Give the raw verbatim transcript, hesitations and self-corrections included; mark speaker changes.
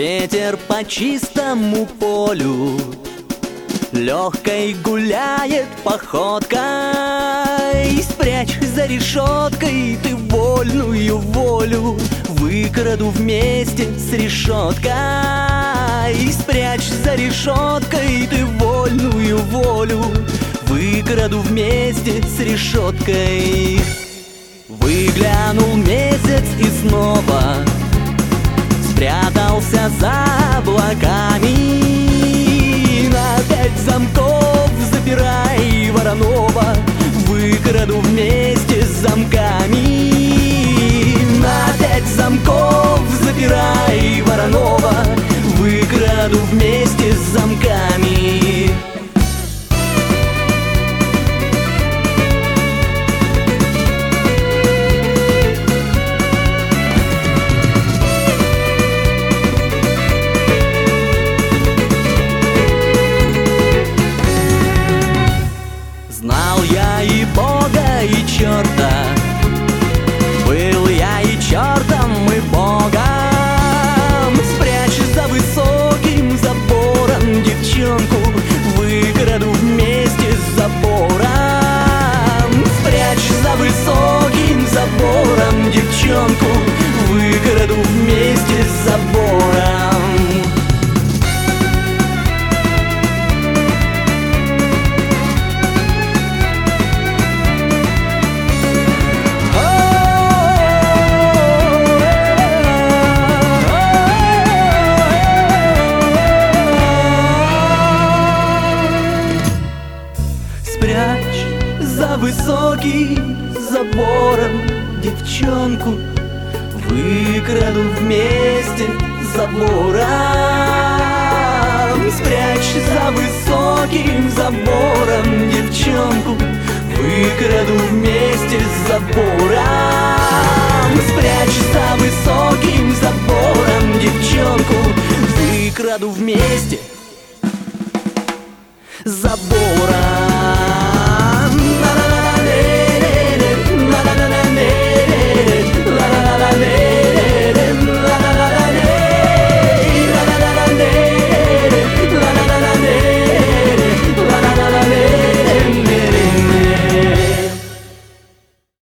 Speaker 1: Ветер по чистому полю легкой гуляет походкой. Спрячь за решеткой ты вольную волю, выкраду вместе с решеткой. Спрячь за решеткой ты вольную волю, выкраду вместе с решеткой. Выглянул месяц и снова спрятался за облаками. На пять замков запирай Воронова, выкраду вместе с замками. На пять замков запирай Воронова, выкраду вместе с замками. Знал я и Бога, и черта, был я и чертом, и Богом. Спрячь за высоким забором девчонку, выкраду вместе с забором. Спрячь за высоким забором девчонку, выкраду вместе с забором. Спрячь за высоким забором девчонку, выкраду вместе с забором. Спрячь за высоким забором девчонку, выкраду вместе с забором. Спрячь за высоким забором девчонку, выкраду вместе с забором.